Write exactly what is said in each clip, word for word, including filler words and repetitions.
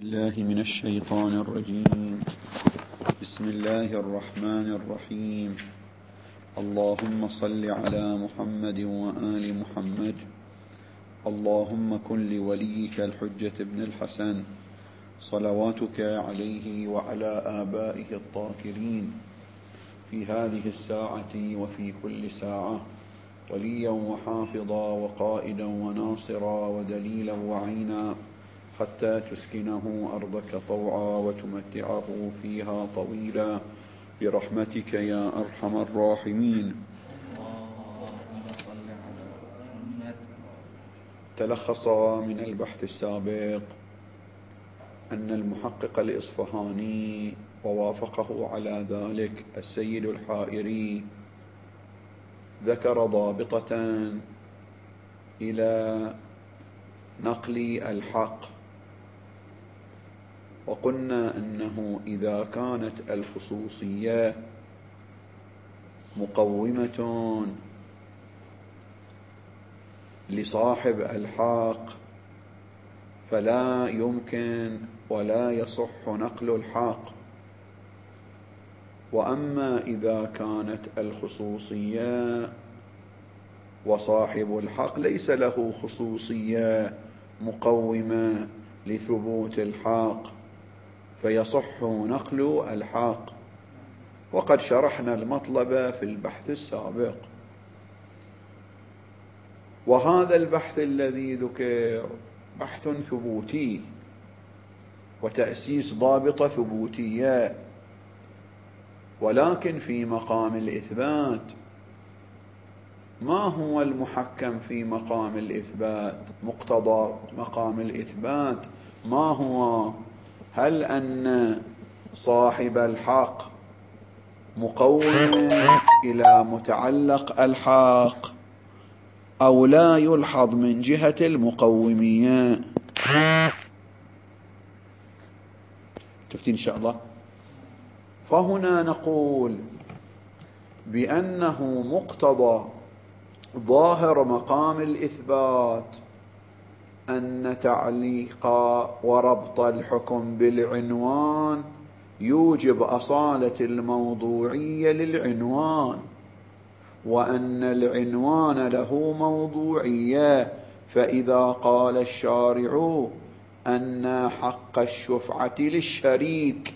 الله من الشيطان الرجيم. بسم الله الرحمن الرحيم. اللهم صل على محمد وآل محمد. اللهم كن لوليك الحجة ابن الحسن صلواتك عليه وعلى آبائه الطاهرين في هذه الساعة وفي كل ساعة وليا وحافظا وقائدا وناصرا ودليلا وعينا، حتى تسكنه أرضك طوعا وتمتعه فيها طويلا برحمتك يا أرحم الراحمين. تلخص من البحث السابق أن المحقق الإصفهاني ووافقه على ذلك السيد الحائري ذكر ضابطة إلى نقل الحق، وقلنا أنه إذا كانت الخصوصية مقومة لصاحب الحق فلا يمكن ولا يصح نقل الحق، وأما إذا كانت الخصوصية وصاحب الحق ليس له خصوصية مقومة لثبوت الحق فيصح نقل الحق، وقد شرحنا المطلب في البحث السابق. وهذا البحث الذي ذكر بحث ثبوتي وتأسيس ضابطة ثبوتية، ولكن في مقام الإثبات ما هو المحكم في مقام الإثبات؟ مقتضى مقام الإثبات ما هو؟ هل أن صاحب الحق مقوم إلى متعلق الحق أو لا يلحظ من جهة المقومية؟ تفتين إن شاء الله. فهنا نقول بأنه مقتضى ظاهر مقام الإثبات أن تعليق وربط الحكم بالعنوان يوجب أصالة الموضوعية للعنوان، وأن العنوان له موضوعية. فإذا قال الشارع أن حق الشفعة للشريك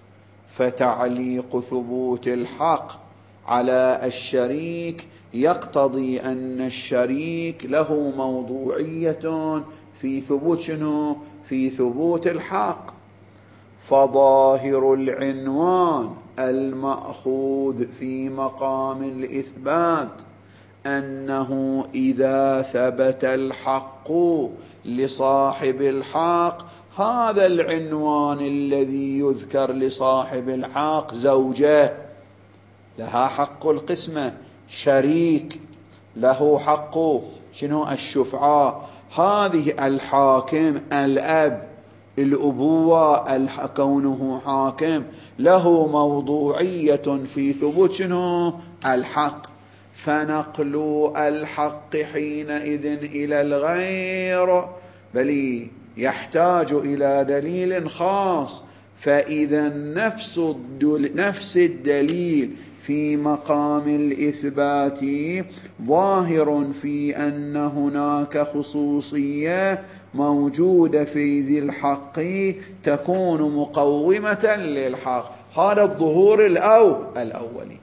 فتعليق ثبوت الحق على الشريك يقتضي أن الشريك له موضوعية في ثبوت شنو؟ في ثبوت الحق. فظاهر العنوان المأخوذ في مقام الإثبات أنه إذا ثبت الحق لصاحب الحق، هذا العنوان الذي يذكر لصاحب الحق زوجة لها حق القسمة، شريك له حق شنو؟ الشفعة. هذه الحاكم الأب، الأبوة، كونه حاكم له موضوعية في ثبوت شنو؟ الحق. فنقل الحق حينئذ إلى الغير بل يحتاج إلى دليل خاص. فإذا نفس نفس الدليل في مقام الإثبات ظاهر في أن هناك خصوصية موجودة في ذي الحق تكون مقومة للحق. هذا الظهور الأو الأولي،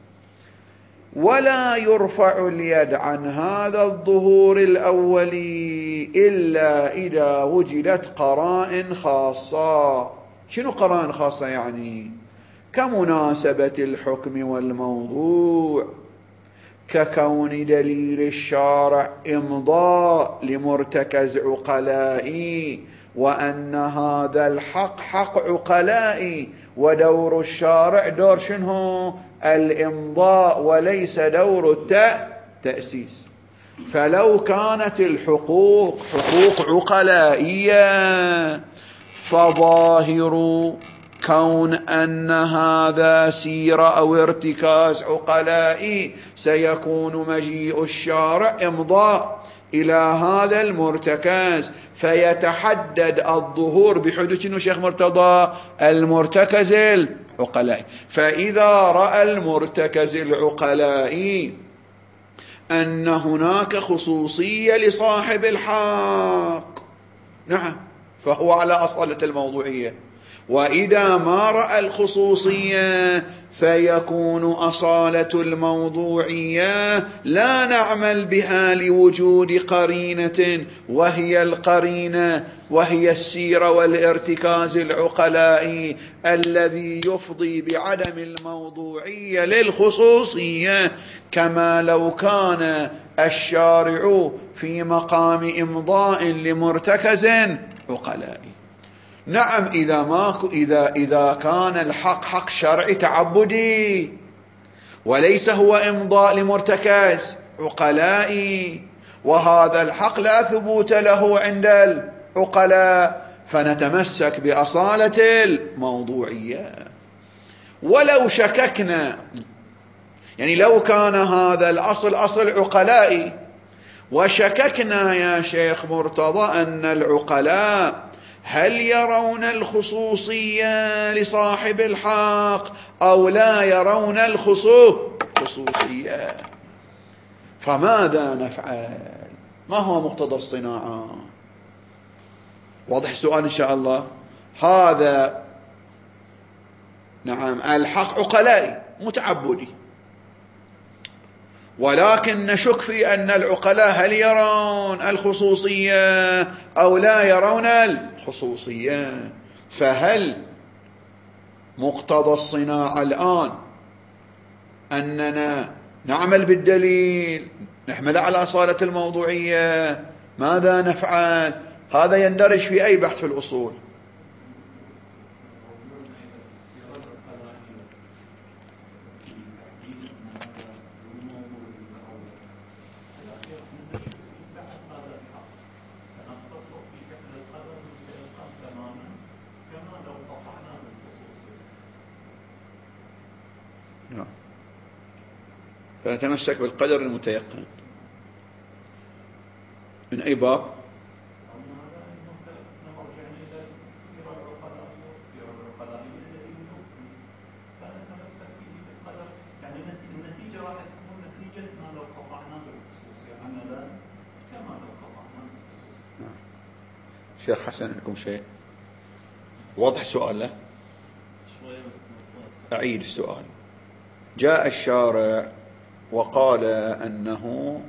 ولا يرفع اليد عن هذا الظهور الأولي إلا إذا وجدت قرائن خاصة. شنو قرائن خاصة يعني؟ كمناسبة الحكم والموضوع، ككون دليل الشارع إمضاء لمرتكز عقلائي، وأن هذا الحق حق عقلائي، ودور الشارع دور شنو؟ الإمضاء وليس دور التأسيس. فلو كانت الحقوق حقوق عقلائية فظاهر كون أن هذا سيرة أو ارتكاز عقلائي سيكون مجيء الشارع إمضاء إلى هذا المرتكز فيتحدد الظهور بحدوث شنو شيخ مرتضى؟ المرتكز العقلائي. فإذا رأى المرتكز العقلائي أن هناك خصوصية لصاحب الحق، نعم، فهو على أصالة الموضوعية. وإذا ما رأى الخصوصية فيكون أصالة الموضوعية لا نعمل بها لوجود قرينة، وهي القرينة وهي السيرة والارتكاز العقلائي الذي يفضي بعدم الموضوعية للخصوصية، كما لو كان الشارع في مقام إمضاء لمرتكز عقلائي. نعم، إذا ما إذا إذا كان الحق حق شرعي تعبدي وليس هو إمضاء لمرتكز عقلائي، وهذا الحق لا ثبوت له عند العقلاء، فنتمسك بأصالة الموضوعية. ولو شككنا، يعني لو كان هذا الأصل أصل عقلائي وشككنا يا شيخ مرتضى أن العقلاء هل يرون الخصوصية لصاحب الحق أو لا يرون الخصوصية، فماذا نفعل؟ ما هو مقتضى الصناعة؟ واضح السؤال إن شاء الله. هذا نعم الحق عقلائي متعبدي، ولكن نشك في أن العقلاء هل يرون الخصوصية أو لا يرون الخصوصية. فهل مقتضى الصناعة الآن أننا نعمل بالدليل نحمل على أصالة الموضوعية؟ ماذا نفعل؟ هذا يندرج في أي بحث في الأصول. فنتمسك بالقدر المتيقن. من أي باب؟ يعني النتيجة راح تكون نتيجة ما لو قطعنا بالخصوصية، أما لا كما لو قطعنا بالخصوصية. نعم. شيخ حسن لكم شيء واضح السؤال؟ له أعيد السؤال. جاء الشارع وقال أنه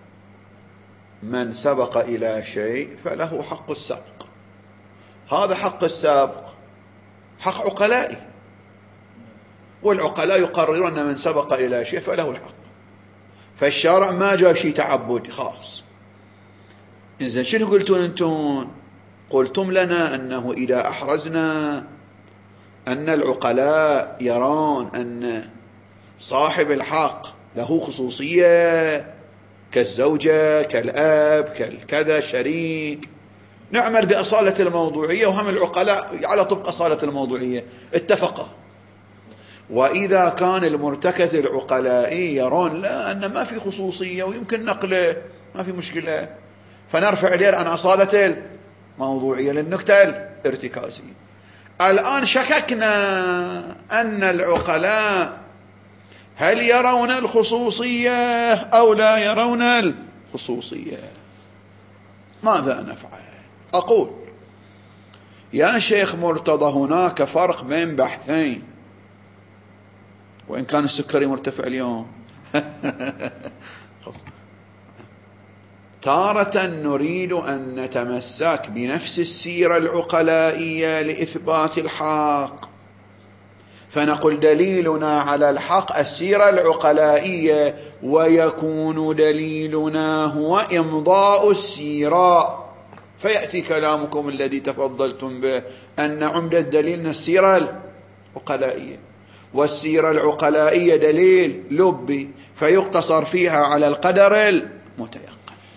من سبق إلى شيء فله حق السبق. هذا حق السابق حق عقلائي، والعقلاء يقررون أن من سبق إلى شيء فله الحق، فالشارع ما جاء شيء تعبدي خاص. إذن شنو قلتون أنتم؟ قلتم لنا أنه إذا أحرزنا أن العقلاء يرون أن صاحب الحق له خصوصية كالزوجة كالأب كالكذا شريك، نعمل بأصالة الموضوعية، وهم العقلاء على طبق أصالة الموضوعية اتفقا. وإذا كان المرتكز العقلائي يرون لا أن ما في خصوصية ويمكن نقله ما في مشكلة، فنرفع إليه عن أصالة الموضوعية للنكتة الارتكازية. الآن شككنا أن العقلاء هل يرون الخصوصية أو لا يرون الخصوصية، ماذا نفعل؟ أقول يا شيخ مرتضى هناك فرق بين بحثين، وإن كان السكري مرتفع اليوم. تارة نريد أن نتمسك بنفس السيرة العقلائية لإثبات الحق، فنقول دليلنا على الحق السيرة العقلائية، ويكون دليلنا هو إمضاء السيرة. فيأتي كلامكم الذي تفضلتم به أن عمدة دليلنا السيرة العقلائية، والسيرة العقلائية دليل لبي فيقتصر فيها على القدر المتيقن.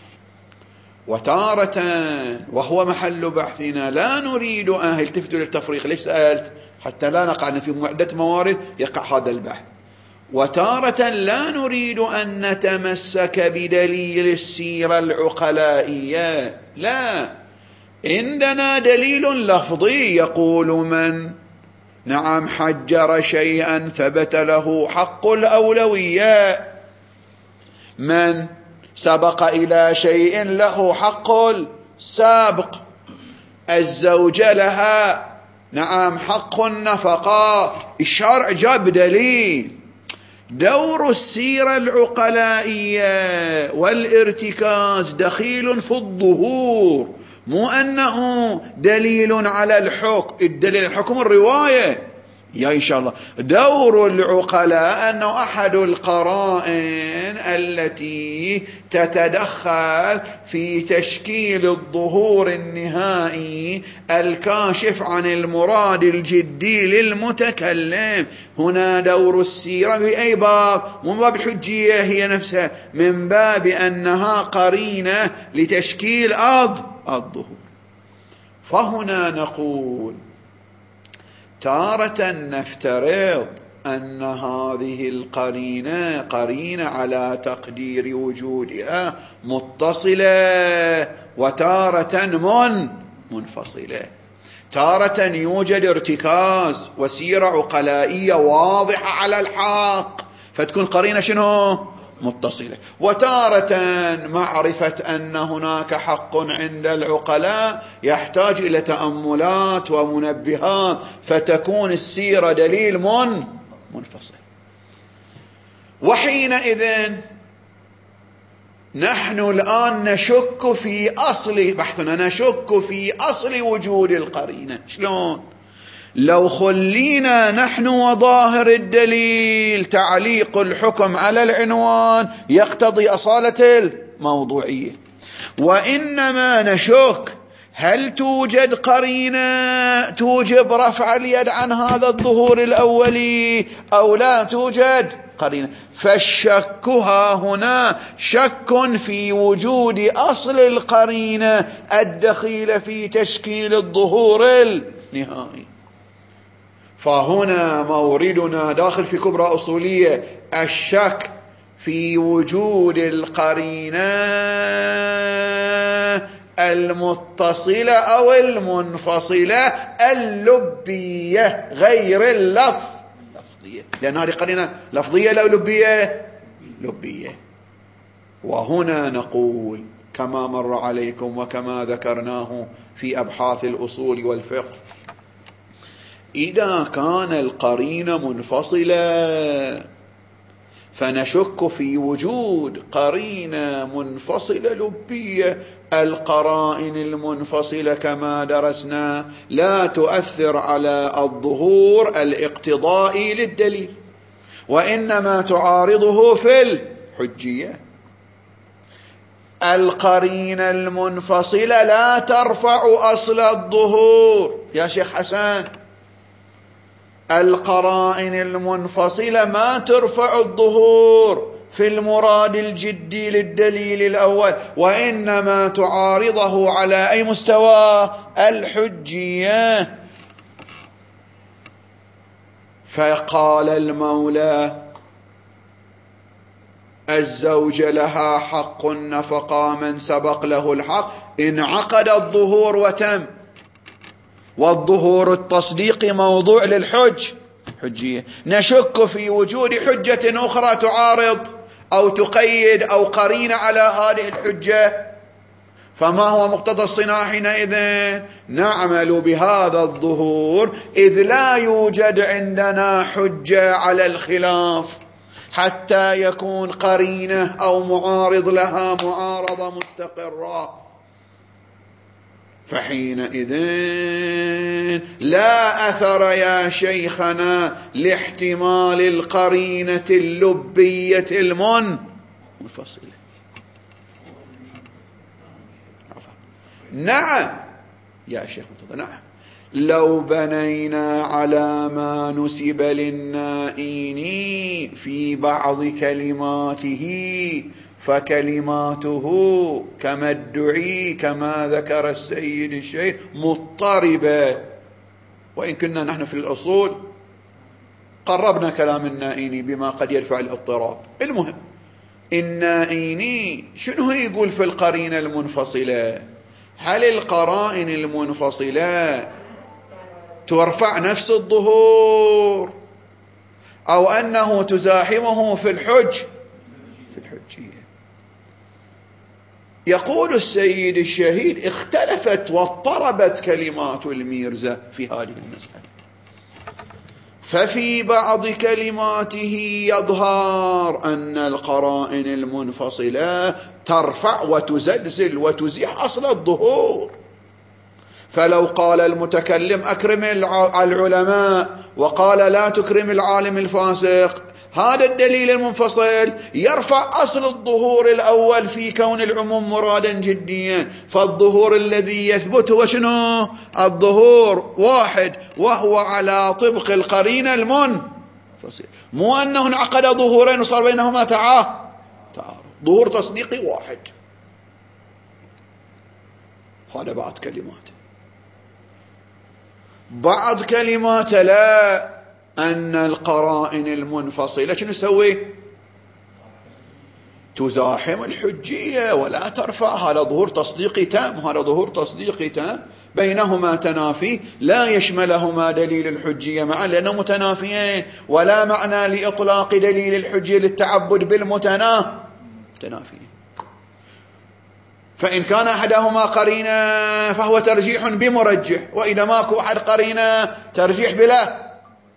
وتارة وهو محل بحثنا لا نريد أن التفتوا للتفريق، ليش سألت؟ حتى لا نقع في عدة موارد يقع هذا البحث. وتارة لا نريد أن نتمسك بدليل السيرة العقلائية، لا، عندنا دليل لفظي يقول من نعم حجر شيئا ثبت له حق الأولوية، من سبق إلى شيء له حق السابق، الزوجة لها نعم حق النفقة. الشرع جاب دليل. دور السيرة العقلائية والارتكاز دخيل في الظهور، مو أنه دليل على الحكم. الدليل الحكم الرواية يا إن شاء الله. دور العقلاء أنه أحد القرائن التي تتدخل في تشكيل الظهور النهائي الكاشف عن المراد الجدي للمتكلم. هنا دور السيرة بأي باب؟ من باب الحجية هي نفسها، من باب أنها قرينة لتشكيل الظهور. فهنا نقول تارة نفترض أن هذه القرينة قرينة على تقدير وجودها متصلة، وتارة من منفصلة. تارة يوجد ارتكاز وسيرة عقلائية واضحة على الحق فتكون قرينة شنو؟ متصلة. وتارة معرفة أن هناك حق عند العقلاء يحتاج إلى تأملات ومنبهات فتكون السيرة دليل من منفصل. وحينئذ نحن الآن نشك في أصل بحثنا، نشك في أصل وجود القرينة. شلون؟ لو خلينا نحن وظاهر الدليل تعليق الحكم على العنوان يقتضي أصالة الموضوعية، وإنما نشك هل توجد قرينة توجب رفع اليد عن هذا الظهور الأولي أو لا توجد قرينة. فالشكها هنا شك في وجود أصل القرينة الدخيلة في تشكيل الظهور النهائي. فهنا موردنا داخل في كبرى أصولية، الشك في وجود القرينة المتصلة أو المنفصلة اللبية غير اللفظية، لأن هذه قرينة لفظية لا لبية لبية. وهنا نقول كما مر عليكم وكما ذكرناه في أبحاث الأصول والفقه، إذا كان القرينة منفصلة فنشك في وجود قرينة منفصلة لبية. القرائن المنفصلة كما درسنا لا تؤثر على الظهور الاقتضائي للدليل، وإنما تعارضه في الحجية. القرينة المنفصلة لا ترفع أصل الظهور يا شيخ حسن. القرائن المنفصلة ما ترفع الظهور في المراد الجدي للدليل الأول، وإنما تعارضه على أي مستوى؟ الحجية. فقال المولى الزوجة لها حق النفقة من سبق له الحق، انعقد الظهور وتم. والظهور التصديقي موضوع للحج حجية. نشك في وجود حجة أخرى تعارض أو تقيد أو قرينة على هذه الحجة، فما هو مقتضى الصناعة حينئذ؟ نعمل بهذا الظهور إذ لا يوجد عندنا حجة على الخلاف حتى يكون قرينة أو معارض لها معارضة مستقرة. فحينئذ لا أثر يا شيخنا لاحتمال القرينة اللبية المنفصلة. نعم يا شيخ مطلع، نعم لو بنينا على ما نسب للنائين في بعض كلماته فكلماته كما ادعي كما ذكر السيد الشيخ مضطربة. وإن كنا نحن في الأصول قربنا كلام النائيني بما قد يدفع الاضطراب. المهم النائيني شنو يقول في القرينة المنفصلة؟ هل القرائن المنفصلة ترفع نفس الظهور أو أنه تزاحمه في الحج في الحجية؟ يقول السيد الشهيد اختلفت واضطربت كلمات الميرزا في هذه المسألة، ففي بعض كلماته يظهر أن القرائن المنفصلة ترفع وتزلزل وتزيح أصل الظهور. فلو قال المتكلم أكرم العلماء وقال لا تكرم العالم الفاسق، هذا الدليل المنفصل يرفع أصل الظهور الأول في كون العموم مرادا جديا. فالظهور الذي يثبت هو شنو؟ الظهور واحد، وهو على طبق القرينة المنفصل، مو أنه انعقد ظهورين وصار بينهما تعارض. ظهور تصديقي واحد. هذا بعض كلمات. بعض كلمات لا، أن القرائن المنفصلة شنو نسوي؟ تزاحم الحجية ولا ترفع. هذا ظهور تصديقي تام، هذا ظهور تصديقي تام، بينهما تنافي لا يشملهما دليل الحجية معا لأنه متنافيين، ولا معنى لإطلاق دليل الحجية للتعبد بالمتنافيين. فإن كان أحدهما قرينة فهو ترجيح بمرجح، وإذا ماكو أحد قرينة ترجيح بلا.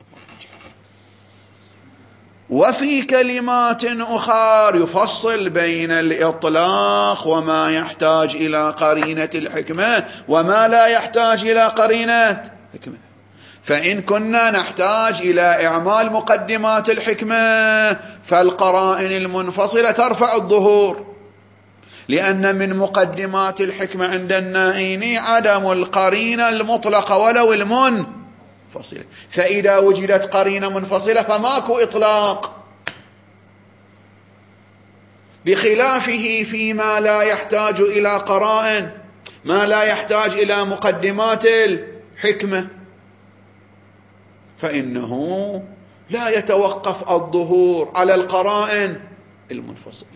وفي كلمات أخرى يفصل بين الإطلاق وما يحتاج إلى قرينة الحكمة وما لا يحتاج إلى قرينة الحكمة. فإن كنا نحتاج إلى إعمال مقدمات الحكمة فالقرائن المنفصلة ترفع الظهور، لأن من مقدمات الحكمة عند النائيني عدم القرينة المطلقة ولو المنفصلة. فإذا وجدت قرينة منفصلة فماكو إطلاق، بخلافه فيما لا يحتاج إلى قرائن، ما لا يحتاج إلى مقدمات الحكمة، فإنه لا يتوقف الظهور على القرائن المنفصلة.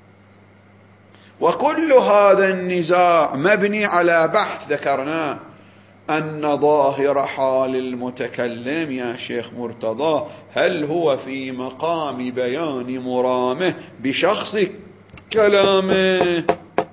وكل هذا النزاع مبني على بحث ذكرناه، أن ظاهر حال المتكلم يا شيخ مرتضى هل هو في مقام بيان مرامه بشخص كلامه،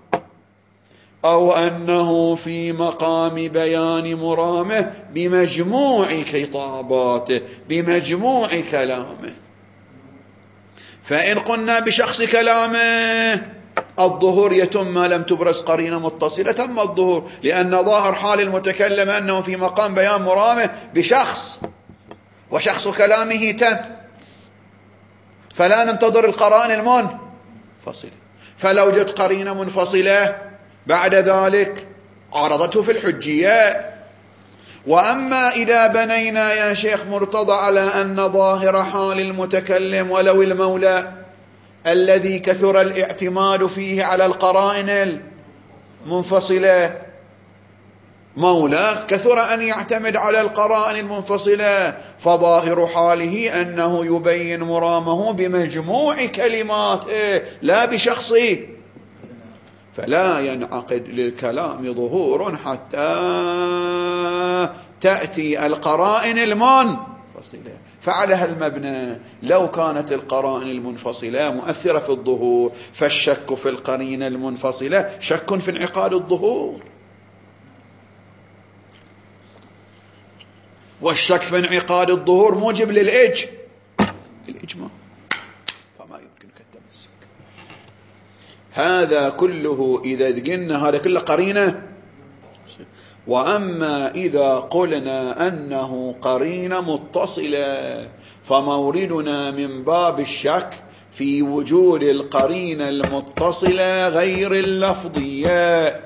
أو أنه في مقام بيان مرامه بمجموع خطاباته بمجموع كلامه. فإن قلنا بشخص كلامه الظهور يتم ما لم تبرز قرينة متصلة، تم الظهور، لأن ظاهر حال المتكلم أنه في مقام بيان مرامه بشخص، وشخص كلامه تم، فلا ننتظر القرائن المنفصلة. فلو جت قرينة منفصلة بعد ذلك عارضته في الحجية. وأما إذا بنينا يا شيخ مرتضى على أن ظاهر حال المتكلم ولو المولى الذي كثر الاعتماد فيه على القرائن المنفصلة، مولاه كثر أن يعتمد على القرائن المنفصلة، فظاهر حاله أنه يبين مرامه بمجموع كلماته لا بشخصه، فلا ينعقد للكلام ظهور حتى تأتي القرائن المنفصلة. فعلى هالمبنى لو كانت القرائن المنفصلة مؤثرة في الظهور فالشك في القرينة المنفصلة شك في انعقاد الظهور، والشك في انعقاد الظهور موجب للإج الإجماع، فما يمكنك التمسك. هذا كله إذا قلنا هذا كله قرينة. وأما إذا قلنا أنه قرينة متصلة فموردنا من باب الشك في وجود القرينة المتصلة غير اللفظية،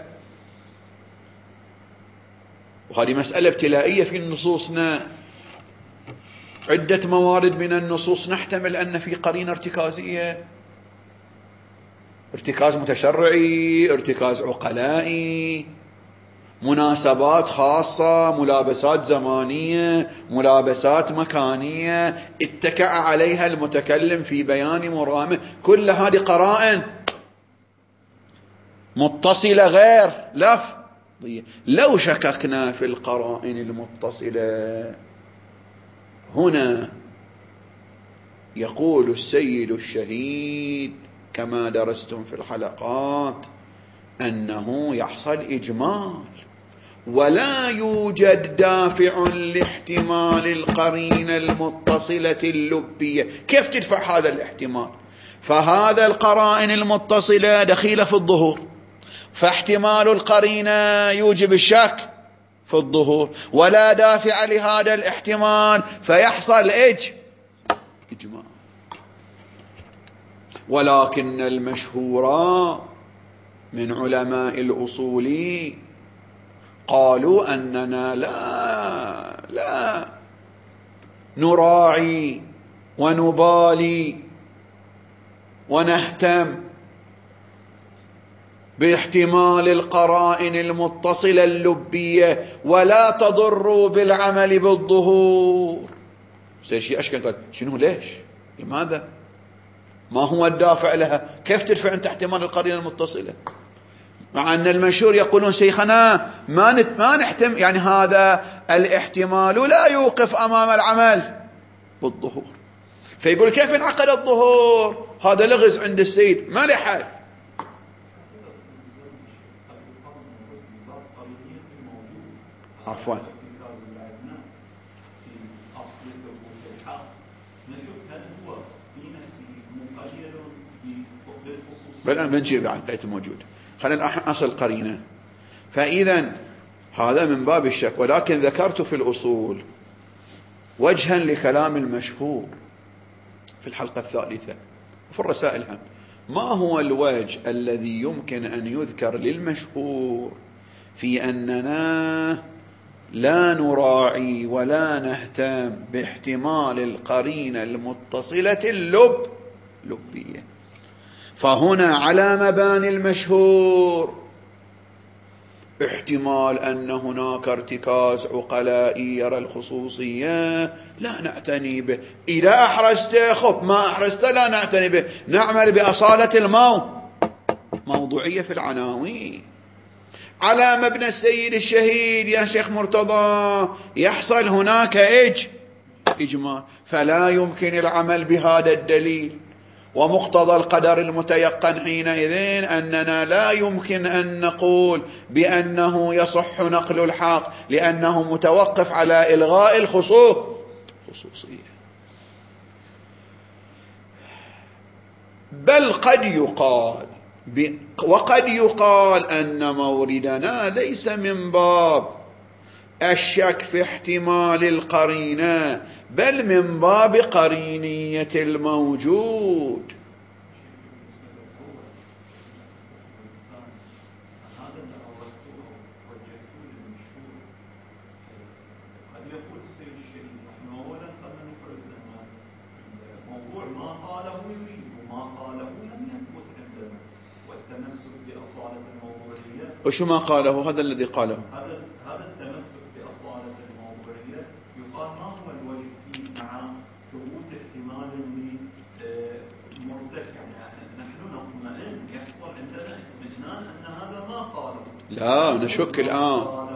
وهذه مسألة ابتلائية في نصوصنا. عدة موارد من النصوص نحتمل أن في قرينة ارتكازية، ارتكاز متشرعي، ارتكاز عقلائي، مناسبات خاصة، ملابسات زمانية، ملابسات مكانية اتكأ عليها المتكلم في بيان مرامه، كل هذه قرائن متصلة غير لفظية. لو شككنا في القرائن المتصلة هنا يقول السيد الشهيد كما درستم في الحلقات أنه يحصل إجمال ولا يوجد دافع لاحتمال القرينة المتصلة اللبية. كيف تدفع هذا الاحتمال؟ فهذا القرائن المتصلة دخيلة في الظهور، فاحتمال القرينة يوجب الشك في الظهور، ولا دافع لهذا الاحتمال فيحصل إج إجمال. ولكن المشهور من علماء الأصول قالوا أننا لا لا نراعي ونبالي ونهتم باحتمال القرائن المتصلة اللبية ولا تضر بالعمل بالظهور. سيشي أشكال قال شنو ليش لماذا ما هو الدافع لها؟ كيف تدفع أنت احتمال القرينة المتصلة؟ مع أن المنشور يقولون شيخنا ما ما نحتم، يعني هذا الاحتمال لا يوقف أمام العمل بالظهور. فيقول كيف انعقد الظهور؟ هذا لغز عند السيد ما له حل. عفوا بل بنجي بعد قيد الموجود. خلينا أصل قرينة. فإذا هذا من باب الشك، ولكن ذكرت في الأصول وجها لكلام المشهور في الحلقة الثالثة وفي الرسائل هم. ما هو الوجه الذي يمكن أن يذكر للمشهور في أننا لا نراعي ولا نهتم باحتمال القرينة المتصلة اللب لبية؟ فهنا على مباني المشهور احتمال أن هناك ارتكاز عقلائي يرى الخصوصية لا نعتني به، إذا أحرزت خب، ما أحرزت لا نعتني به، نعمل بأصالة المو موضوعية في العناوين. على مبنى السيد الشهيد يا شيخ مرتضى يحصل هناك إج إجمال، فلا يمكن العمل بهذا الدليل. ومقتضى القدر المتيقن حينئذ أننا لا يمكن أن نقول بأنه يصح نقل الحق، لأنه متوقف على إلغاء الخصوصية. بل قد يقال وقد يقال أن موردنا ليس من باب الشك في احتمال القرينة، بل من باب قرينية الموجود. قد يقول السيد الشهيد نحن أولا خلنا نفرز لنا موضوع ما قاله يريد وما قاله لم يثبت عندنا، والتمسك بأصالة الموضوعية. وشو ما قاله؟ هذا الذي قاله. هذا هذا التمسك بأصالة الموضوعية يقال ما هو الوجه فيه مع ثبوت احتمال لمرتكب، يعني نحن نطمئن يحصل عندنا اطمئنان أن هذا ما قاله. لا نشك الآن.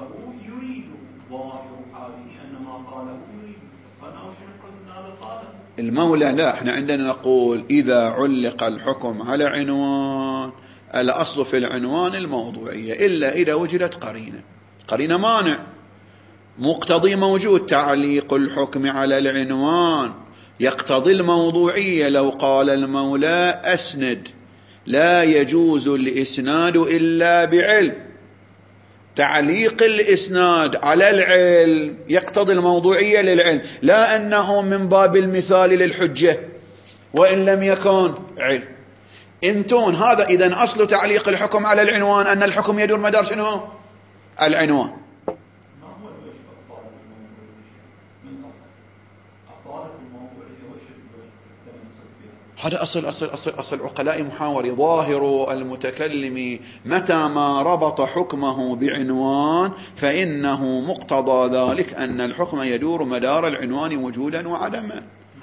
المولى لا، احنا عندنا نقول إذا علق الحكم على عنوان الأصل في العنوان الموضوعية، إلا إذا وجدت قرينة. قرينة مانع، مقتضي موجود. تعليق الحكم على العنوان يقتضي الموضوعية. لو قال المولى أسند لا يجوز الإسناد إلا بعلم، تعليق الإسناد على العلم يقتضي الموضوعية للعلم، لا أنه من باب المثال للحجة وإن لم يكن علم. انتون هذا إذن أصل تعليق الحكم على العنوان أن الحكم يدور مدار شنو؟ العنوان. ما هو الوجه أصالة الموضوعية من أصل أصالة الموضوعية وش الوجه؟ هذا أصل أصل أصل أصل عقلاء محاوري. ظاهر المتكلم متى ما ربط حكمه بعنوان فإنه مقتضى ذلك أن الحكم يدور مدار العنوان وجودا وعدما.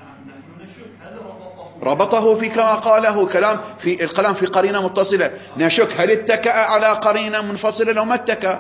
ربطه في كما قاله كلام في الكلام في قرينة متصلة، نشك هل اتكأ على قرينة منفصلة لو ما اتكأ؟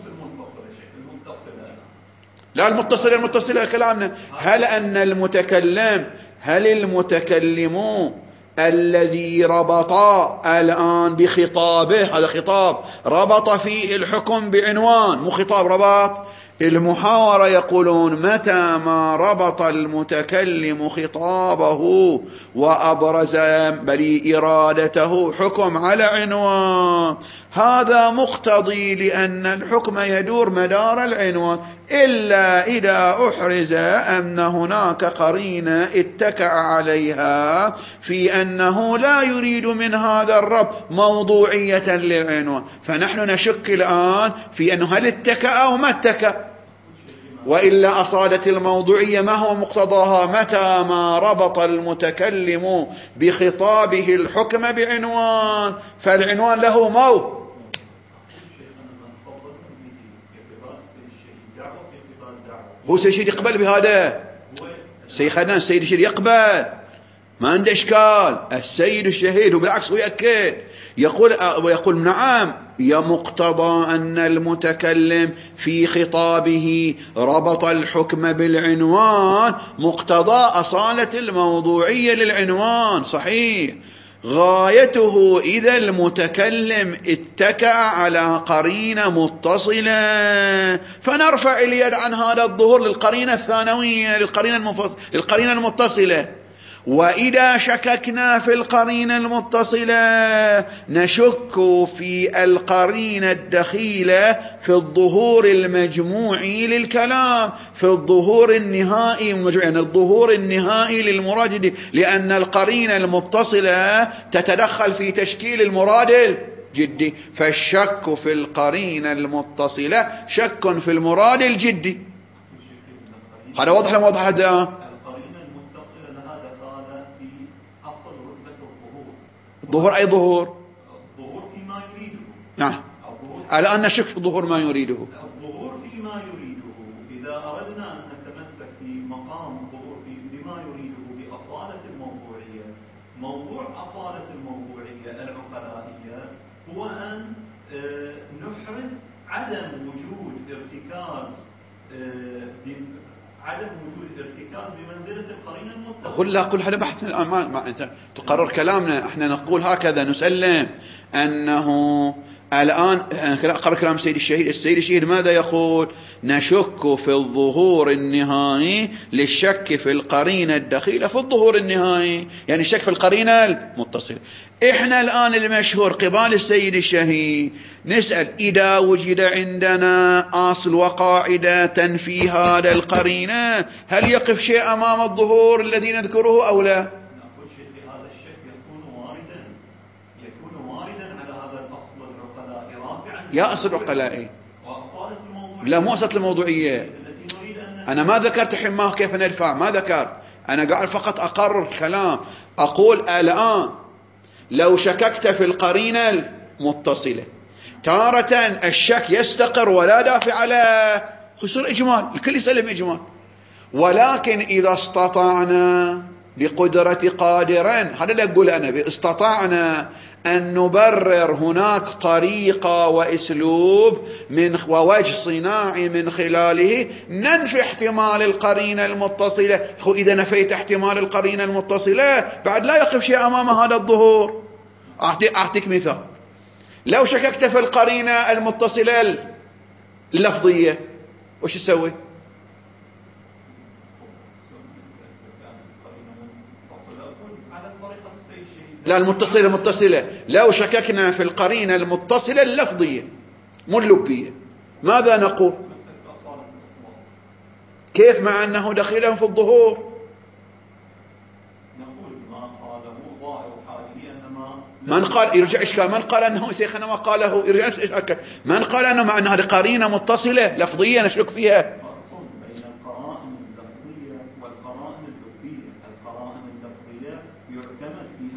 لا المتصلة المتصلة كلامنا. هل أن المتكلم هل المتكلم الذي ربط الآن بخطابه، هذا خطاب ربط فيه الحكم بعنوان مو خطاب ربط، المحاورة يقولون متى ما ربط المتكلم خطابه وأبرز بل إرادته حكم على عنوان هذا مقتضي لأن الحكم يدور مدار العنوان، إلا إذا أحرز أن هناك قرينة اتكأ عليها في أنه لا يريد من هذا الربط موضوعية للعنوان، فنحن نشك الآن في أنه هل اتكأ أو ما اتكأ، وإلا أصالة الموضوعية ما هو مقتضاها؟ متى ما ربط المتكلم بخطابه الحكم بعنوان فالعنوان له موضوع. هو سيد الشهيد يقبل بهذا، سيخنا السيد الشهيد يقبل ما عنده إشكال. السيد الشهيد وبالعكس هو يأكد يقول ويقول نعم يا مقتضى أن المتكلم في خطابه ربط الحكم بالعنوان مقتضى أصالة الموضوعية للعنوان صحيح. غايته إذا المتكلم اتكأ على قرينة متصلة فنرفع اليد عن هذا الظهور للقرينة الثانوية للقرينة المفصل للقرينة المتصلة. وإذا شككنا في القرينة المتصلة نشك في القرينة الدخيلة في الظهور المجموعي للكلام، في الظهور النهائي يعني الظهور النهائي للمراد، لأن القرينة المتصلة تتدخل في تشكيل المراد الجدي، فالشك في القرينة المتصلة شك في المراد الجدي. هذا واضح لما واضح هذا؟ ظهور أي ظهور؟ الظهور فيما يريده. نعم. الآن نشك في ظهور ما يريده. الظهور فيما يريده، إذا أردنا أن نتمسك في مقام الظهور في بما يريده بأصالة الموضوعية، موضوع أصالة الموضوعية العقلائية هو أن نحرز عدم وجود ارتكاز عدم وجود ارتكاز بمنزلة القرينة المتصلة. أقول لا كل هذا بحث الآن ما, ما أنت تقرر كلامنا، احنا نقول هكذا نسلم أنه الآن أقرر كلام السيد الشهيد. السيد الشهيد ماذا يقول؟ نشك في الظهور النهائي للشك في القرينة الدخيلة في الظهور النهائي، يعني الشك في القرينة المتصلة. إحنا الآن المشهور قبال السيد الشهيد نسأل إذا وجد عندنا أصل وقاعدة تنفي هذا القرينة هل يقف شيء أمام الظهور الذي نذكره أو لا؟ نقول شيء في هذا الشك يكون واردا يكون واردا على هذا الأصل العقلائي رافعا يا أصل عقلائي وأصالة الموضوعية. لا مو أصل الموضوعية. أنا ما ذكرت حماه كيف ندفع، ما ذكرت، أنا قاعد فقط أقرر كلام. أقول الآن لو شككت في القرينة المتصلة تارة الشك يستقر ولا دافع له يصير إجمال، الكل يسلم إجمال. ولكن إذا استطعنا بقدرة قادرين، هذا اللي أقول أنا، استطعنا أن نبرر هناك طريقة وأسلوب من ووجه صناعي من خلاله ننفي احتمال القرينة المتصلة. إذا نفيت احتمال القرينة المتصلة بعد لا يقف شيء أمام هذا الظهور. أعطيك مثال، لو شككت في القرينة المتصلة اللفظية وش يسوي؟ لا المتصلة المتصلة لو شككنا في القرينة المتصلة اللفظية مو اللبية ماذا نقول؟ كيف مع أنه دخيلا في الظهور؟ نقول ما قاله ظاهر حاله أنما من قال يرجع إشكال، من قال أنه شيخنا ما قاله يرجع إشكال، من قال أنه مع أنها قرينة متصلة لفظية نشك فيها. فرق بين القرائن اللفظية والقرائن اللبية. القرائن اللفظية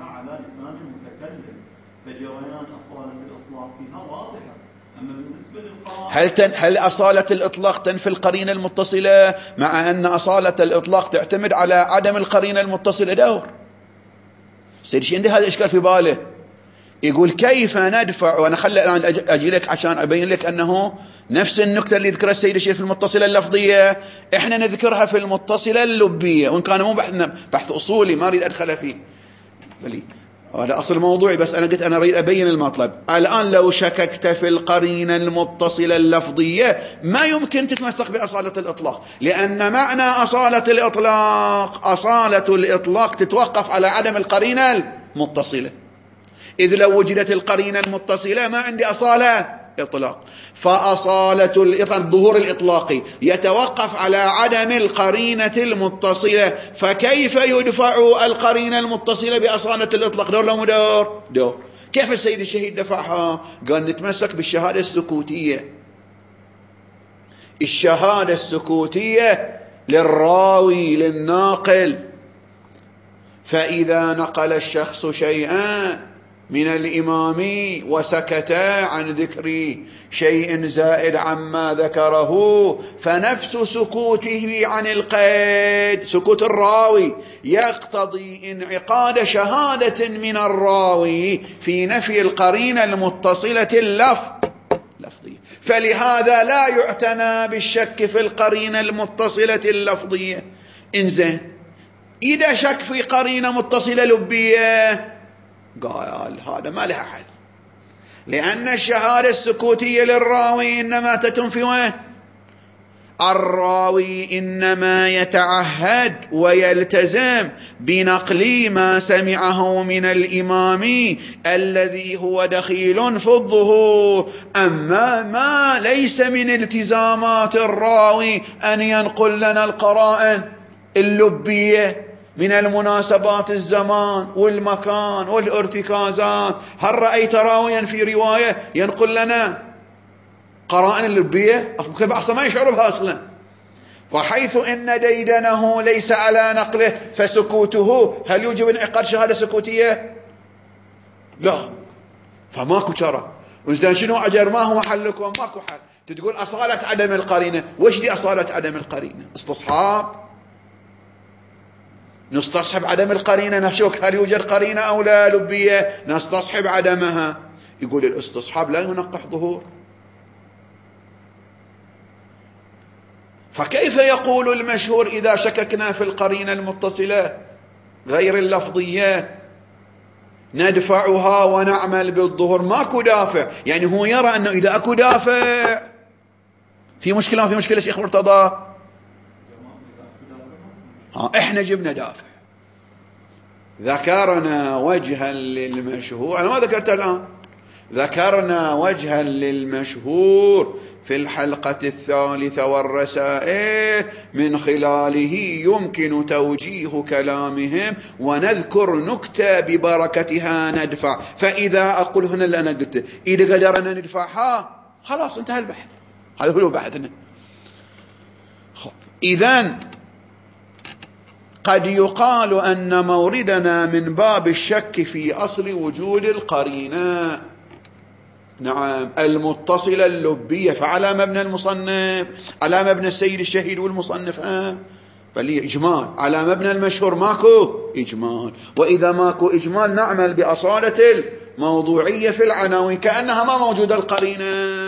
أنها على لسان المتكلم، فجريان أصالة الإطلاق فيها واضحة. أما بالنسبة للقرائن هل تن هل أصالة الإطلاق تنفي القرينة المتصلة، مع أن أصالة الإطلاق تعتمد على عدم القرينة المتصلة دور؟ سيد شيء عندي هذا إشكال في باله، يقول كيف ندفع، وأنا خلي الآن أجي لك عشان أبين لك أنه نفس النكتة اللي ذكرها السيد الشيخ في المتصلة اللفظية إحنا نذكرها في المتصلة اللبية، وإن كان مو بحث بحث أصولي ما أريد أدخل فيه، بلي هذا أصل موضوعي، بس أنا قلت أنا أريد أبين المطلب. الآن لو شككت في القرينة المتصلة اللفظية ما يمكن تتمسك بأصالة الإطلاق، لأن معنى أصالة الإطلاق أصالة الإطلاق تتوقف على عدم القرينة المتصلة، إذ لو وجدت القرينة المتصلة ما عندي أصالة إطلاق، فأصالة الإطلاق الظهور الإطلاقي يتوقف على عدم القرينة المتصلة، فكيف يدفع القرينة المتصلة بأصالة الإطلاق؟ دور لا مدور دور. كيف السيد الشهيد دفعها؟ قال نتمسك بالشهادة السكوتية، الشهادة السكوتية للراوي للناقل، فإذا نقل الشخص شيئا من الإمام وسكت عن ذكر شيء زائد عما ذكره فنفس سكوته عن القيد، سكوت الراوي يقتضي انعقاد شهادة من الراوي في نفي القرينة المتصلة اللفظية، فلهذا لا يعتنى بالشك في القرينة المتصلة اللفظية. إنزين إذا شك في قرينة متصلة لبية قال هذا ما لها حل، لأن الشهادة السكوتية للراوي إنما تتنفي وين؟ الراوي إنما يتعهد ويلتزم بنقل ما سمعه من الإمام الذي هو دخيل في الظهور، أما ما ليس من التزامات الراوي أن ينقل لنا القرائن اللبية من المناسبات الزمان والمكان والارتكازات. هل رأيت راويا في رواية ينقل لنا قرائن اللبية؟ كيف أصلا ما يشعر بها أصلا، وحيث إن ديدنه ليس على نقله فسكوته هل يوجب انعقاد شهادة سكوتية؟ لا، فماكو شرع. وإنزين شنو أجر ما هو حلكم؟ ماكو حل. تقول أصالة عدم القرينة، وش دي أصالة عدم القرينة؟ استصحاب، نستصحب عدم القرينة، نشوف هل يوجد قرينة أو لا لبية نستصحب عدمها. يقول الاستصحاب لا ينقح ظهور، فكيف يقول المشهور إذا شككنا في القرينة المتصلة غير اللفظية ندفعها ونعمل بالظهور؟ ماكو دافع، يعني هو يرى أنه إذا أكو دافع في مشكلة ما في مشكلة شيخ مرتضى؟ ها إحنا جبنا دافع، ذكرنا وجها للمشهور، أنا ما ذكرت الآن، ذكرنا وجها للمشهور في الحلقة الثالثة والرسائل من خلاله يمكن توجيه كلامهم ونذكر نكتة ببركتها ندفع. فإذا أقول هنا اللي أنا قلته إذا قدرنا ندفعها خلاص انتهى البحث، هذا هو بحثنا. إذن قد يقال أن موردنا من باب الشك في أصل وجود القرينة، نعم، المتصلة اللبية، فعلى مبنى المصنف، على مبنى السيد الشهيد والمصنف ها بل إجمال، على مبنى المشهور ماكو إجمال، وإذا ماكو إجمال نعمل بأصالة الموضوعية في العناوين كأنها ما موجودة القرينة.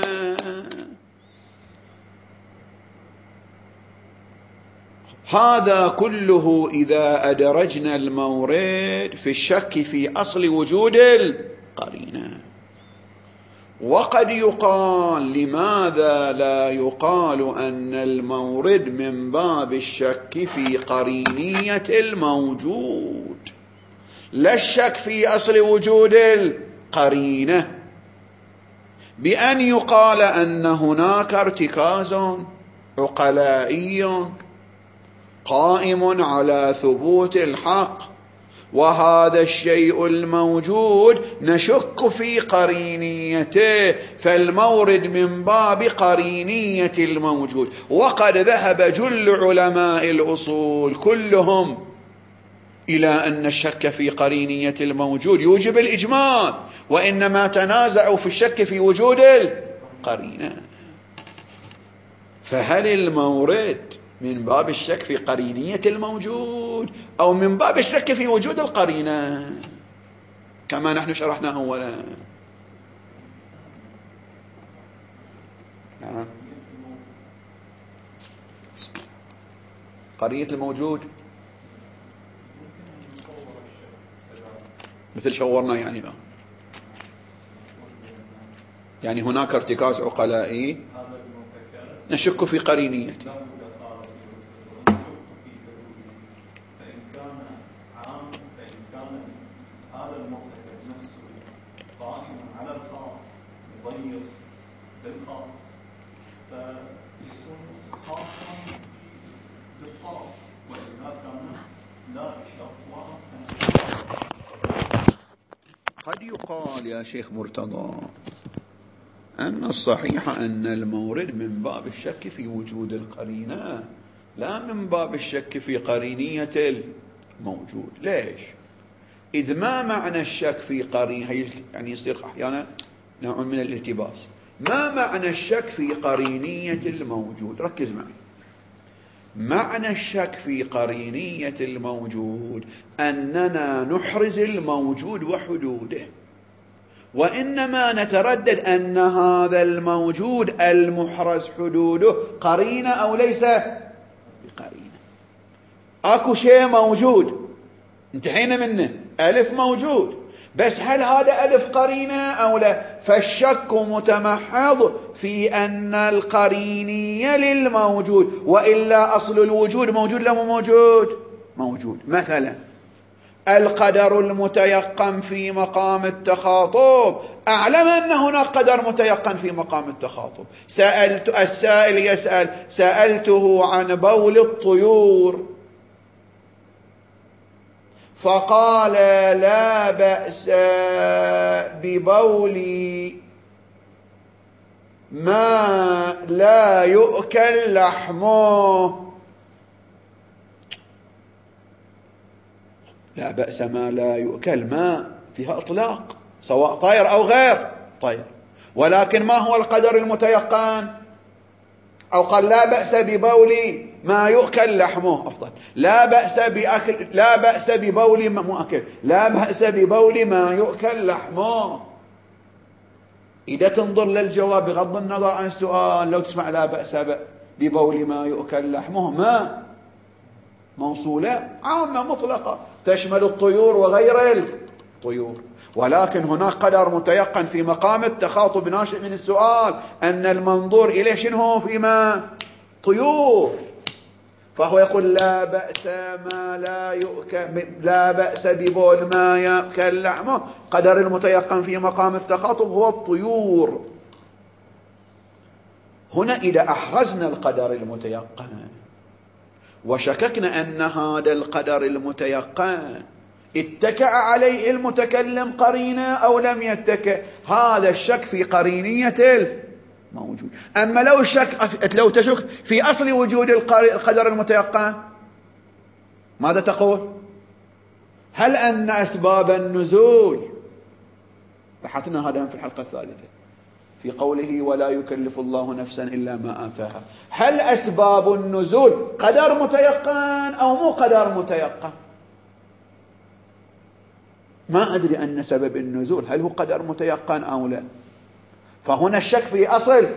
هذا كله إذا أدرجنا المورد في الشك في أصل وجود القرينة. وقد يقال لماذا لا يقال أن المورد من باب الشك في قرينية الموجود لا الشك في أصل وجود القرينة، بأن يقال أن هناك ارتكاز عقلائي قائم على ثبوت الحق، وهذا الشيء الموجود نشك في قرينيته، فالمورد من باب قرينية الموجود. وقد ذهب جل علماء الأصول كلهم إلى أن الشك في قرينية الموجود يوجب الإجمال، وإنما تنازعوا في الشك في وجود القرينة. فهل المورد من باب الشك في قرينية الموجود أو من باب الشك في وجود القرينة كما نحن شرحنا أولا؟ نعم. قرينة الموجود مثل شورنا يعني لا، يعني هناك ارتكاز عقلائي نشك في قرينيته. قد يقال يا شيخ مرتضى أن الصحيح أن المورد من باب الشك في وجود القرينة لا من باب الشك في قرينية الموجود. ليش؟ إذ ما معنى الشك في قرينة، يعني يصير أحيانا نوع من الالتباس. ما معنى الشك في قرينية الموجود؟ ركز معي. معنى الشك في قرينية الموجود أننا نحرز الموجود وحدوده، وإنما نتردد أن هذا الموجود المحرز حدوده قرينة أو ليس بقرينة. أكو شيء موجود انتهينا منه، ألف موجود، بس هل هذا ألف قرينة أو لا؟ فالشك متمحض في أن القرينية للموجود، وإلا أصل الوجود موجود لا مو موجود؟ موجود. مثلا القدر المتيقن في مقام التخاطب، أعلم أن هناك قدر متيقن في مقام التخاطب. سألت السائل يسأل سألته عن بول الطيور فقال لا بأس ببول ما لا يؤكل لحمه. لا بأس ما لا يؤكل، ما فيها إطلاق سواء طير أو غير طير، ولكن ما هو القدر المتيقن؟ أو قال لا بأس ببول ما يؤكل لحمه، أفضل لا بأس بأكل، لا بأس ببول ما مو أكل، لا بأس ببول ما يؤكل لحمه. إذا تنظر للجواب بغض النظر عن السؤال، لو تسمع لا بأس ببول ما يؤكل لحمه، ما موصولة عامة مطلقة تشمل الطيور وغير الطيور، ولكن هناك قدر متيقن في مقام التخاطب ناشئ من السؤال أن المنظور إليه شنو؟ فيما طيور، فهو يقول لا بأس ما لا يؤكل، لا بأس ببول ما يأكل لحمه. قدر المتيقن في مقام التخاطب هو الطيور. هنا إذا أحرزنا القدر المتيقن وشككنا أن هذا القدر المتيقن اتكأ عليه المتكلم قرينة أو لم يتكأ، هذا الشك في قرينية الموجود. أما لو الشك لو تشك في أصل وجود القدر المتيقن، ماذا تقول؟ هل أن أسباب النزول، بحثنا هذا في الحلقة الثالثة في قوله ولا يكلف الله نفسا إلا ما آتاها، هل أسباب النزول قدر متيقن أو مو قدر متيقن؟ ما أدري أن سبب النزول هل هو قدر متيقن أو لا. فهنا الشك في أصل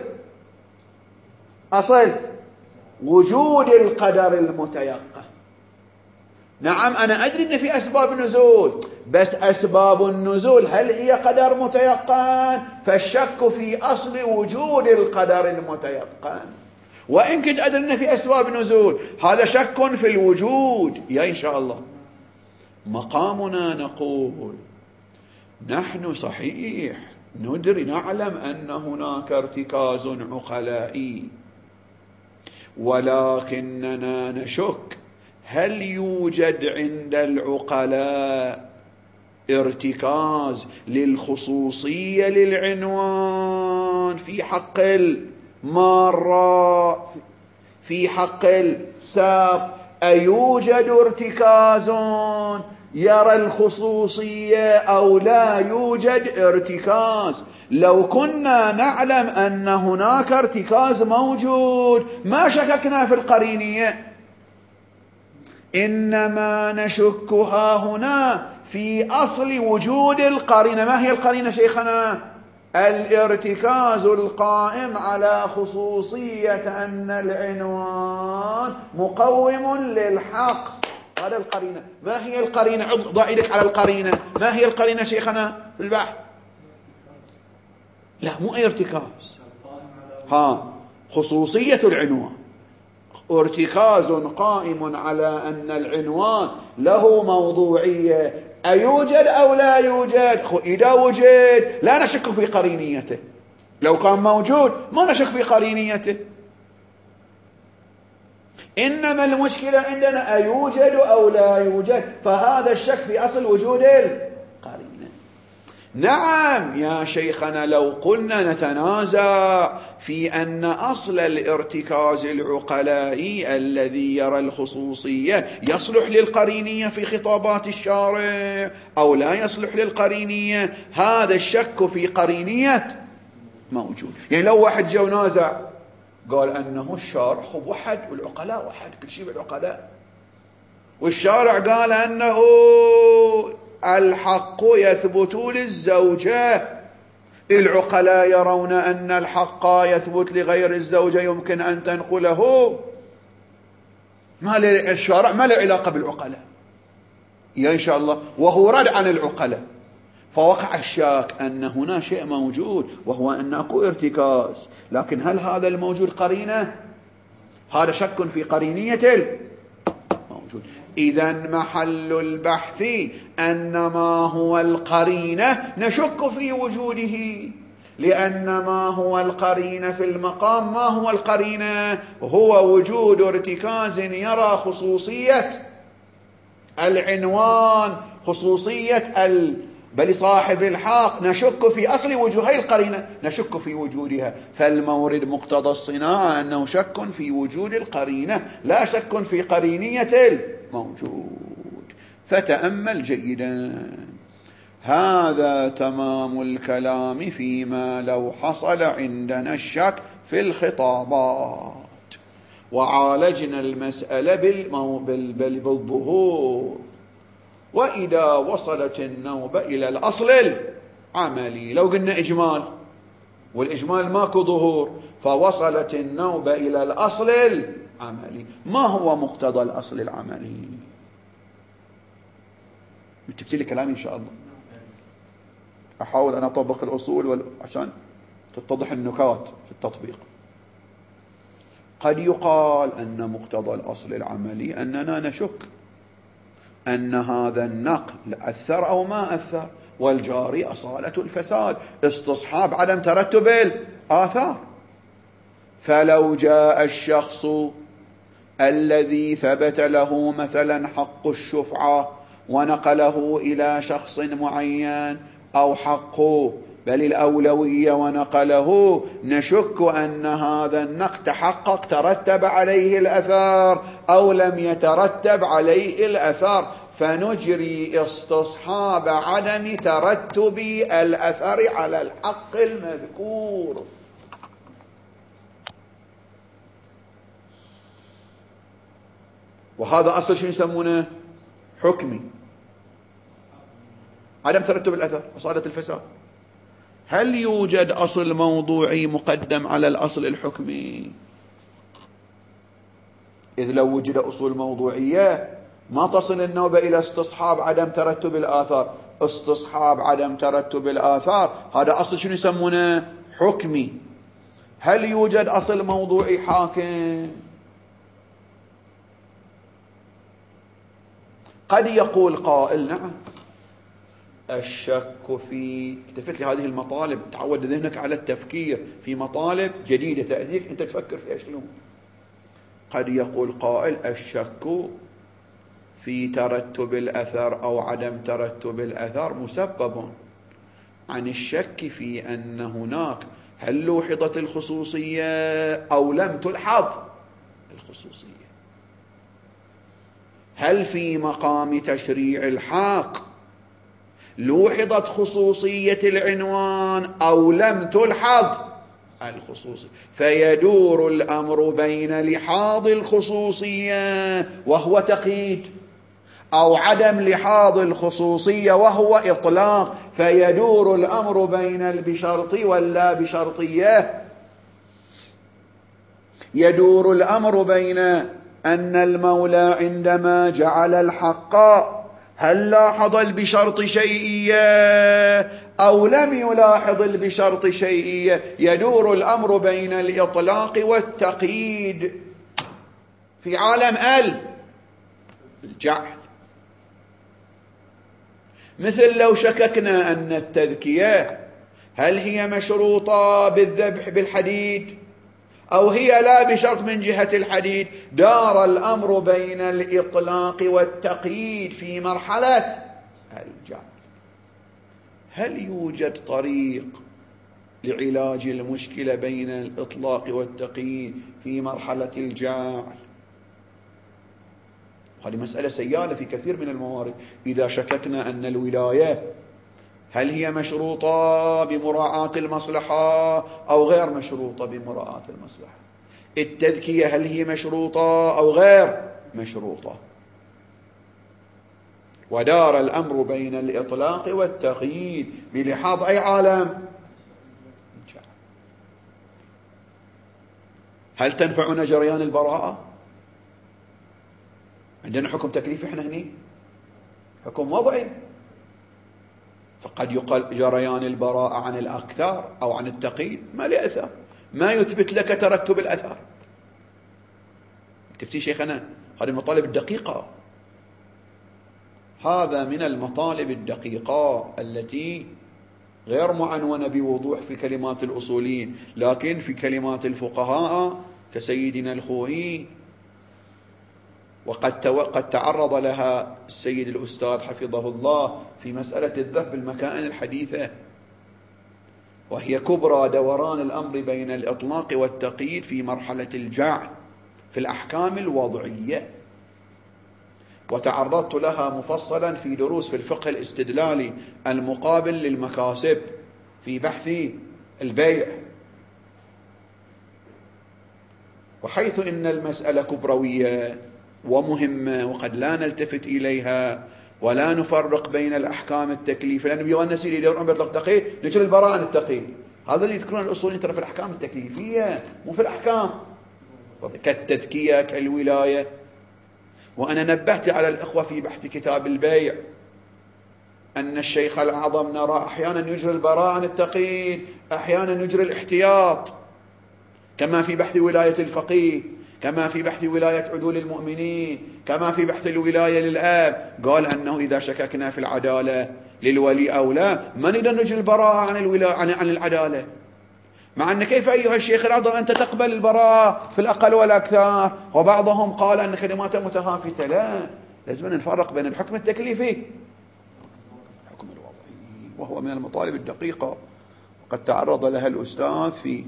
أصل وجود القدر المتيقن. نعم أنا أدري أن في أسباب نزول، بس أسباب النزول هل هي قدر متيقن؟ فالشك في أصل وجود القدر المتيقن. وإن كنت أدري أن في أسباب نزول، هذا شك في الوجود يا إن شاء الله. مقامنا نقول نحن صحيح ندري نعلم أن هناك ارتكاز عقلائي، ولكننا نشك هل يوجد عند العقلاء ارتكاز للخصوصية للعنوان في حق المارة، في حق الساق، أيوجد ارتكاز يرى الخصوصية أو لا يوجد ارتكاز؟ لو كنا نعلم أن هناك ارتكاز موجود ما شككنا في القرينية، إنما نشكها هنا في أصل وجود القرينة. ما هي القرينة شيخنا؟ الارتكاز القائم على خصوصية أن العنوان مقوم للحق، هذا القرينة. ما هي القرينة؟ ضع يدك على القرينة. ما هي القرينة شيخنا في البحث؟ لا، مو أي ارتكاز، ها خصوصية العنوان، ارتكاز قائم على أن العنوان له موضوعية. أيوجد أو لا يوجد؟ إذا وجد لا نشك في قرينيته، لو كان موجود ما نشك في قرينيته. إنما المشكلة عندنا أيوجد أو لا يوجد، فهذا الشك في أصل وجود القرينة. نعم يا شيخنا، لو قلنا نتنازع في أن أصل الارتكاز العقلائي الذي يرى الخصوصية يصلح للقرينية في خطابات الشارع أو لا يصلح للقرينية، هذا الشك في قرينية موجود. يعني لو واحد جو نازع قال أنه الشارع خب وحد والعقلاء وحد، كل شيء بالعقلاء، والشارع قال أنه الحق يثبت للزوجة، العقلاء يرون أن الحق يثبت لغير الزوجة يمكن أن تنقله، ما الشارع ما له علاقة بالعقلاء يا إن شاء الله، وهو رد عن العقلاء. فوقع الشاك أن هنا شيء موجود وهو أن أكو ارتكاز، لكن هل هذا الموجود قرينة؟ هذا شك في قرينية الموجود. إذن محل البحث أن ما هو القرينة نشك في وجوده، لأن ما هو القرينة في المقام، ما هو القرينة؟ هو وجود ارتكاز يرى خصوصية العنوان، خصوصية ال بل صاحب الحق، نشك في أصل وجوهي القرينة، نشك في وجودها. فالمورد مقتضى الصناعة أنه شك في وجود القرينة لا شك في قرينية الموجود. فتأمل جيدا، هذا تمام الكلام فيما لو حصل عندنا الشك في الخطابات وعالجنا المسألة بالظهور. وإذا وصلت النوبة إلى الأصل العملي، لو قلنا إجمال والإجمال ماكو ظهور، فوصلت النوبة إلى الأصل العملي. ما هو مقتضى الأصل العملي؟ بتفتي لي كلامي إن شاء الله، أحاول أن أطبق الأصول عشان تتضح النكات في التطبيق. قد يقال أن مقتضى الأصل العملي أننا نشك أن هذا النقل أثر أو ما أثر، والجاري أصالة الفساد، استصحاب عدم ترتب الآثار. فلو جاء الشخص الذي ثبت له مثلا حق الشفعة ونقله إلى شخص معين، أو حقه بل الأولوية ونقله، نشك أن هذا النقل تحقق ترتب عليه الأثار أو لم يترتب عليه الأثار، فنجري استصحاب عدم ترتب الأثر على الحق المذكور. وهذا أصل شو يسمونه؟ حكمي، عدم ترتب الأثر، أصالة الفساد. هل يوجد أصل موضوعي مقدم على الأصل الحكمي؟ إذ لو وجد أصول موضوعية ما تصل النوبة إلى استصحاب عدم ترتب الآثار. استصحاب عدم ترتب الآثار هذا أصل شنو يسمونه؟ حكمي. هل يوجد أصل موضوعي حاكم؟ قد يقول قائل نعم، الشك في، التفت لهذه المطالب، تعود ذهنك على التفكير في مطالب جديدة تأتيك أنت تفكر فيها شلون. قد يقول قائل الشك في ترتب الأثر أو عدم ترتب الأثر مسبب عن الشك في أن هناك هل لوحظت الخصوصية أو لم تلحظ الخصوصية. هل في مقام تشريع الحق لوحظت خصوصية العنوان أو لم تلحظ الخصوصية؟ فيدور الأمر بين لحاظ الخصوصية وهو تقييد أو عدم لحاظ الخصوصية وهو إطلاق. فيدور الأمر بين بشرط ولا بشرطية. يدور الأمر بين أن المولى عندما جعل الحق هل لاحظ البشرط شيئية أو لم يلاحظ البشرط شيئية. يدور الأمر بين الإطلاق والتقييد في عالم الجعل. مثل لو شككنا أن التذكية هل هي مشروطة بالذبح بالحديد أو هي لا بشرط من جهة الحديد، دار الأمر بين الإطلاق والتقييد في مرحلة الجعل. هل يوجد طريق لعلاج المشكلة بين الإطلاق والتقييد في مرحلة الجعل؟ هذه مسألة سيالة في كثير من الموارد. إذا شككنا أن الولاية هل هي مشروطة بمراعاة المصلحة أو غير مشروطة بمراعاة المصلحة، التذكية هل هي مشروطة أو غير مشروطة، ودار الأمر بين الإطلاق والتقييد بلحاظ أي عالم. هل تنفعنا جريان البراءة؟ عندنا حكم تكليفي احنا هني، حكم وضعي، فقد يقال جريان البراءة عن الأكثر أو عن التقييد ما له أثر، ما يثبت لك ترتب الأثر. تفتي شيخنا هذه المطالب الدقيقة، هذا من المطالب الدقيقة التي غير معنونة بوضوح في كلمات الأصوليين، لكن في كلمات الفقهاء كسيدنا الخوئي وقد قد تعرض لها السيد الأستاذ حفظه الله في مسألة الذهب بالمكائن الحديثة، وهي كبرى دوران الأمر بين الإطلاق والتقييد في مرحلة الجعل في الأحكام الوضعية، وتعرضت لها مفصلا في دروس في الفقه الاستدلالي المقابل للمكاسب في بحث البيع. وحيث إن المسألة كبروية ومهمة وقد لا نلتفت إليها ولا نفرق بين الأحكام التكليفية، لأنه بيغنى سيدي يدور أمر يطلق تقييد نجر البراءة عن التقييد، هذا اللي يذكرون الأصوليين ترى في الأحكام التكليفية مو في الأحكام كالتذكية كالولاية. وأنا نبهت على الإخوة في بحث كتاب البيع أن الشيخ الأعظم نرى أحيانا يجري البراءة عن التقييد، أحيانا يجري الاحتياط، كما في بحث ولاية الفقيه، كما في بحث ولاية عدول المؤمنين، كما في بحث الولاية للآب. قال أنه إذا شككنا في العدالة للولي أو لا ما نقدر نجري البراءة عن الولاية عن عن العدالة، مع أن كيف أيها الشيخ الأعظم أنت تقبل البراءة في الأقل والأكثر، وبعضهم قال أن كلماته متهافتة. لا، لازم نفرق بين الحكم التكليفي الحكم الوضعي، وهو من المطالب الدقيقة وقد تعرض لها الأستاذ في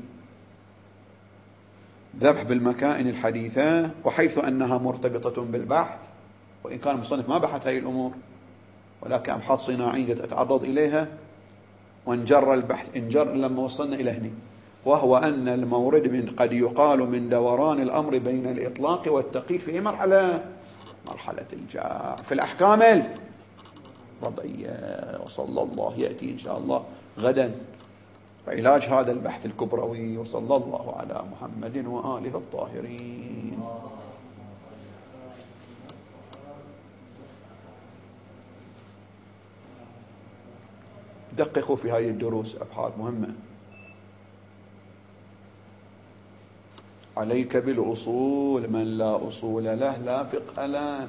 ذبح بالمكائن الحديثة، وحيث أنها مرتبطة بالبحث، وإن كان المصنف ما بحث هذه الأمور ولكن أبحاث صناعية أتعرض إليها وانجر البحث انجر لما وصلنا إلى هنا، وهو أن المورد من قد يقال من دوران الأمر بين الإطلاق والتقييد في مرحلة مرحلة الجاع في الأحكام الوضعية. وصلى الله يأتي إن شاء الله غدا علاج هذا البحث الكبروي، وصلى الله على محمد وآله الطاهرين. دققوا في هذه الدروس، أبحاث مهمة. عليك بالأصول، من لا أصول له لا فقه له،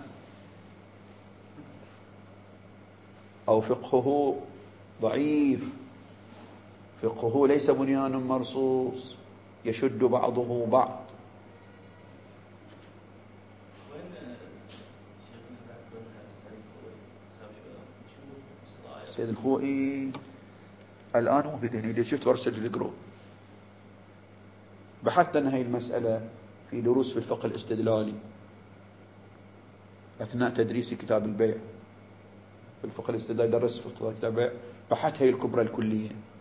أو فقهه ضعيف، فقهه ليس بنيان مرصوص يشد بعضه بعض. السيد الخوئي الآن مو في ذهني، شفت ورشة الجروب بحثت أن هذه المسألة في دروس في الفقه الاستدلالي أثناء تدريس كتاب البيع في الفقه الاستدلالي، درس فقه كتاب البيع، بحث هي الكبرى الكلية.